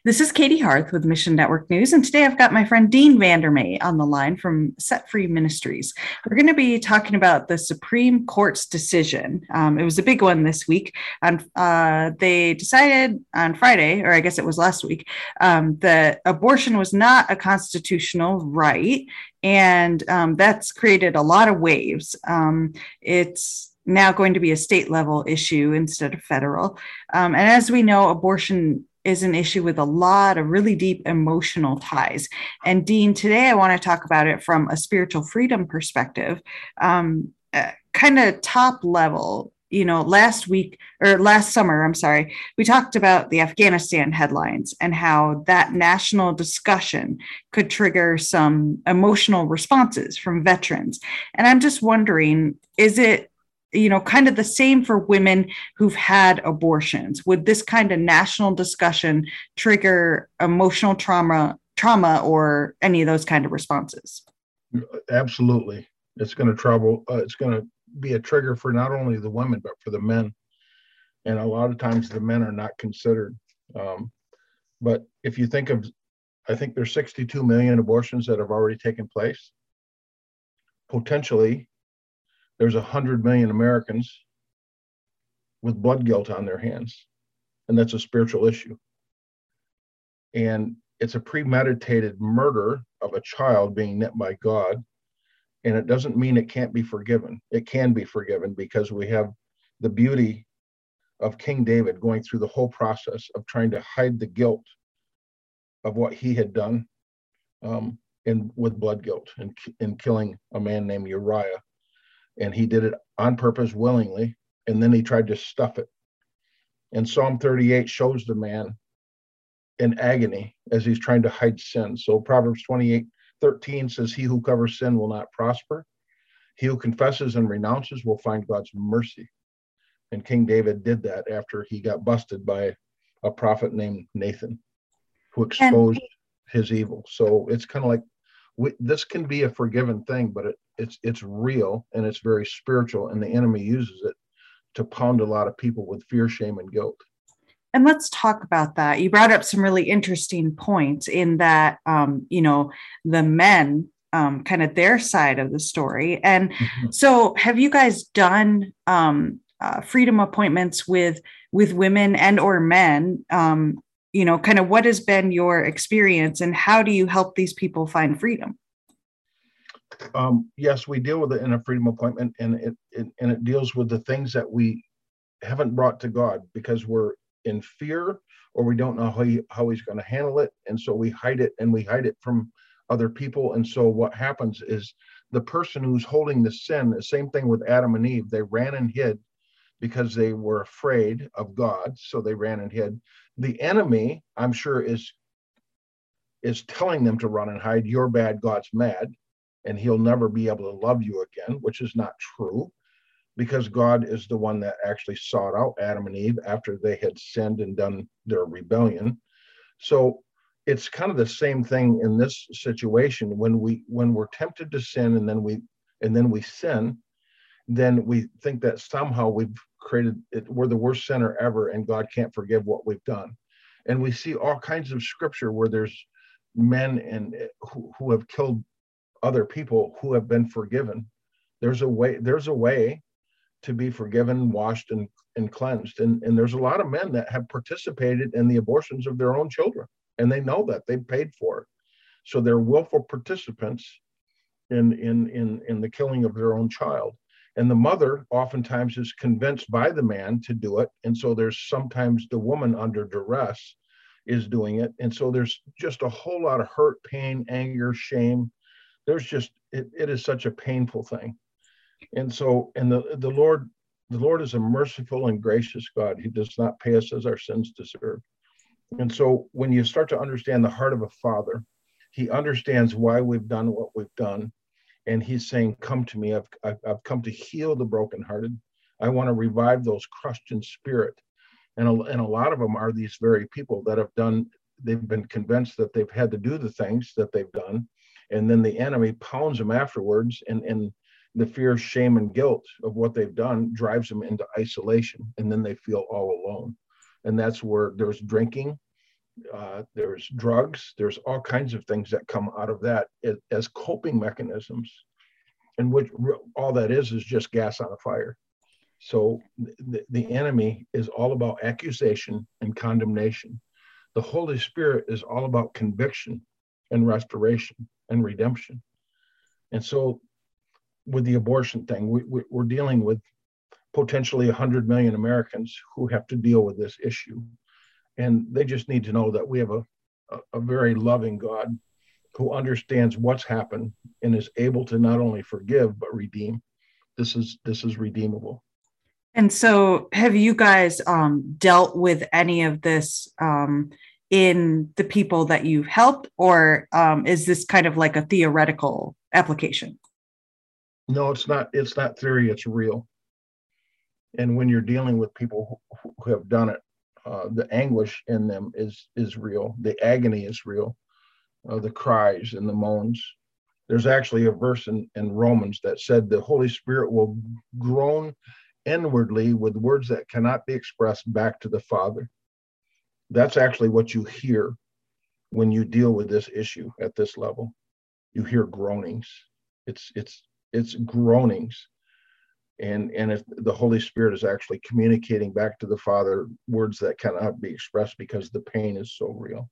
This is Katie Harth with Mission Network News, and today I've got my friend Dean Vandermay on the line from Set Free Ministries. We're going to be talking about the Supreme Court's decision. It was a big one this week. They decided on Friday, or I guess it was last week, that abortion was not a constitutional right, and that's created a lot of waves. It's now going to be a state level issue instead of federal. And as we know, abortion is an issue with a lot of really deep emotional ties. And Dean, today I want to talk about it from a spiritual freedom perspective, kind of top level. You know, last summer, we talked about the Afghanistan headlines and how that national discussion could trigger some emotional responses from veterans. And I'm just wondering, is it kind of the same for women who've had abortions? Would this kind of national discussion trigger emotional trauma or any of those kind of responses? Absolutely. It's going to be a trigger for not only the women, but for the men. And a lot of times the men are not considered. But if you think I think there's 62 million abortions that have already taken place. Potentially, there's 100 million Americans with blood guilt on their hands, and that's a spiritual issue. And it's a premeditated murder of a child being knit by God, and it doesn't mean it can't be forgiven. It can be forgiven because we have the beauty of King David going through the whole process of trying to hide the guilt of what he had done with blood guilt and in killing a man named Uriah. And he did it on purpose, willingly, and then he tried to stuff it. And Psalm 38 shows the man in agony as he's trying to hide sin. So Proverbs 28:13 says, "He who covers sin will not prosper. He who confesses and renounces will find God's mercy." And King David did that after he got busted by a prophet named Nathan, who exposed his evil. So it's kind of like, this can be a forgiven thing, but it's real and it's very spiritual, and the enemy uses it to pound a lot of people with fear, shame, and guilt. And let's talk about that. You brought up some really interesting points in that, the men, kind of their side of the story. And so have you guys done freedom appointments with women and or men? Kind of what has been your experience, and how do you help these people find freedom? Yes, we deal with it in a freedom appointment, and it deals with the things that we haven't brought to God because we're in fear, or we don't know how he's going to handle it. And so we hide it from other people. And so what happens is the person who's holding the sin, the same thing with Adam and Eve, they ran and hid because they were afraid of God. So they ran and hid. The enemy, I'm sure, is telling them to run and hide. You're bad, God's mad, and he'll never be able to love you again, which is not true, because God is the one that actually sought out Adam and Eve after they had sinned and done their rebellion. So it's kind of the same thing in this situation. When we're tempted to sin and then we sin, then we think that somehow we've created it, we're the worst sinner ever, and God can't forgive what we've done. And we see all kinds of scripture where there's men who have killed other people who have been forgiven. There's a way to be forgiven, washed, and cleansed. And there's a lot of men that have participated in the abortions of their own children, and they know that they've paid for it. So they're willful participants in the killing of their own child. And the mother oftentimes is convinced by the man to do it. And so there's sometimes the woman under duress is doing it. And so there's just a whole lot of hurt, pain, anger, shame. There's just, it is such a painful thing. And so, and the Lord is a merciful and gracious God. He does not pay us as our sins deserve. And so when you start to understand the heart of a father, he understands why we've done what we've done. And he's saying, come to me. I've come to heal the brokenhearted. I want to revive those crushed in spirit. And a lot of them are these very people that they've been convinced that they've had to do the things that they've done. And then the enemy pounds them afterwards, and the fear, shame, and guilt of what they've done drives them into isolation. And then they feel all alone. And that's where there's drinking, there's drugs, there's all kinds of things that come out of that as coping mechanisms, and which all that is just gas on a fire. So the enemy is all about accusation and condemnation. The Holy Spirit is all about conviction and restoration and redemption. And so with the abortion thing, we're dealing with potentially 100 million Americans who have to deal with this issue. And they just need to know that we have a very loving God who understands what's happened and is able to not only forgive, but redeem. This is redeemable. And so have you guys dealt with any of this in the people that you've helped, or is this kind of like a theoretical application? No, it's not theory, it's real. And when you're dealing with people who have done it, the anguish in them is real. The agony is real. The cries and the moans. There's actually a verse in Romans that said the Holy Spirit will groan inwardly with words that cannot be expressed back to the Father. That's actually what you hear when you deal with this issue at this level. You hear groanings. It's groanings. And if the Holy Spirit is actually communicating back to the Father words that cannot be expressed because the pain is so real.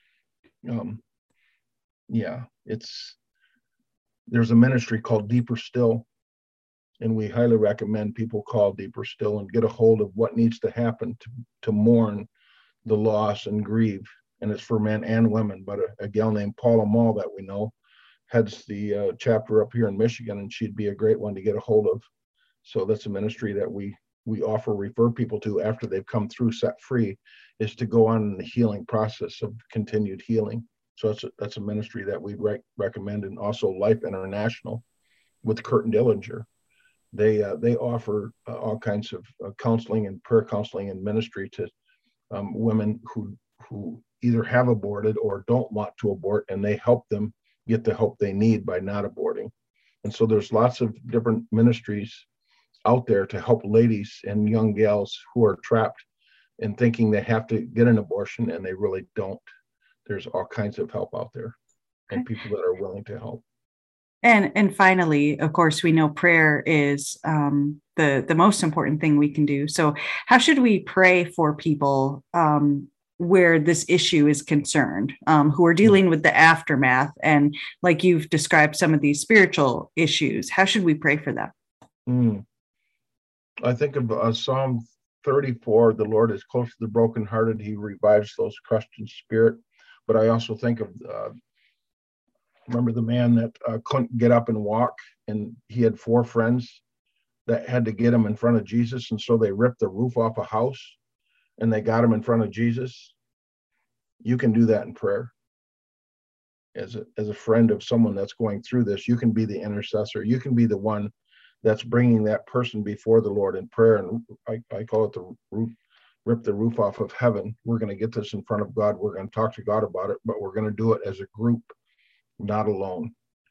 There's a ministry called Deeper Still, and we highly recommend people call Deeper Still and get a hold of what needs to happen to mourn the loss and grieve. And it's for men and women. But a gal named Paula Mall that we know heads the chapter up here in Michigan, and she'd be a great one to get a hold of. So that's a ministry that we refer people to after they've come through Set Free, is to go on in the healing process of continued healing. So that's a ministry that we recommend. And also Life International with Kurt Dillinger. They offer all kinds of counseling and prayer counseling and ministry to women who either have aborted or don't want to abort, and they help them get the help they need by not aborting. And so there's lots of different ministries out there to help ladies and young gals who are trapped in thinking they have to get an abortion, and they really don't. There's all kinds of help out there, and people that are willing to help. And finally, of course, we know prayer is the most important thing we can do. So how should we pray for people where this issue is concerned, who are dealing with the aftermath, and like you've described some of these spiritual issues? How should we pray for them? I think of Psalm 34, the Lord is close to the brokenhearted. He revives those crushed in spirit. But I also think of, remember the man that couldn't get up and walk, and he had 4 friends that had to get him in front of Jesus. And so they ripped the roof off a house and they got him in front of Jesus. You can do that in prayer. As a friend of someone that's going through this, you can be the intercessor. You can be the one that's bringing that person before the Lord in prayer. And I call it the roof, rip the roof off of heaven. We're going to get this in front of God. We're going to talk to God about it, but we're going to do it as a group, not alone.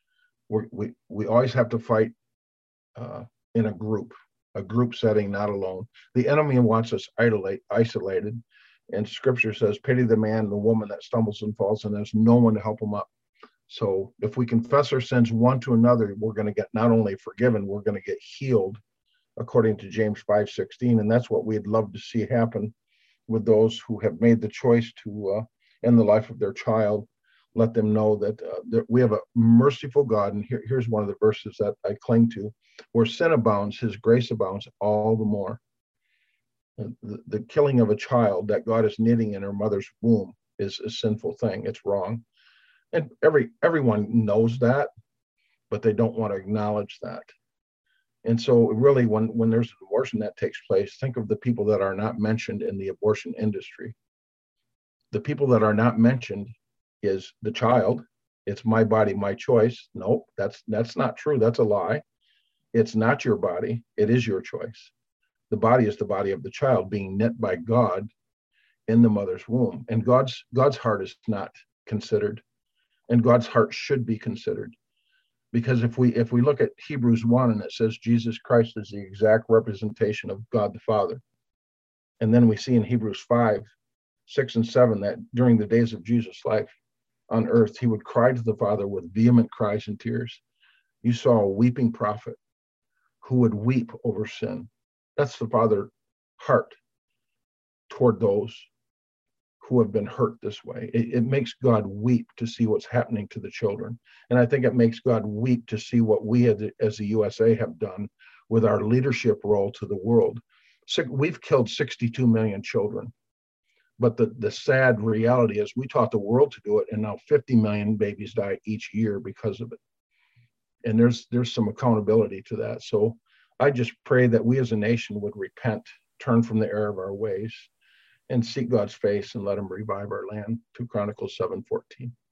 We always have to fight in a group setting, not alone. The enemy wants us isolated. And scripture says, pity the man and the woman that stumbles and falls, and there's no one to help them up. So if we confess our sins one to another, we're going to get not only forgiven, we're going to get healed, according to James 5:16. And that's what we'd love to see happen with those who have made the choice to end the life of their child. Let them know that we have a merciful God. And here's one of the verses that I cling to. Where sin abounds, his grace abounds all the more. The killing of a child that God is knitting in her mother's womb is a sinful thing. It's wrong. And everyone knows that, but they don't want to acknowledge that. And so really, when there's an abortion that takes place, think of the people that are not mentioned in the abortion industry. The people that are not mentioned is the child. It's my body, my choice. Nope, that's not true. That's a lie. It's not your body. It is your choice. The body is the body of the child being knit by God in the mother's womb. And God's heart is not considered. And God's heart should be considered. Because if we look at Hebrews 1 and it says Jesus Christ is the exact representation of God the Father. And then we see in Hebrews 5, 6 and 7, that during the days of Jesus' life on earth, he would cry to the Father with vehement cries and tears. You saw a weeping prophet who would weep over sin. That's the Father's heart toward those who have been hurt this way. It makes God weep to see what's happening to the children. And I think it makes God weep to see what we as the USA have done with our leadership role to the world. We've killed 62 million children. But the sad reality is we taught the world to do it, and now 50 million babies die each year because of it. And there's some accountability to that. So I just pray that we as a nation would repent, turn from the error of our ways, and seek God's face and let him revive our land. 2 Chronicles 7:14.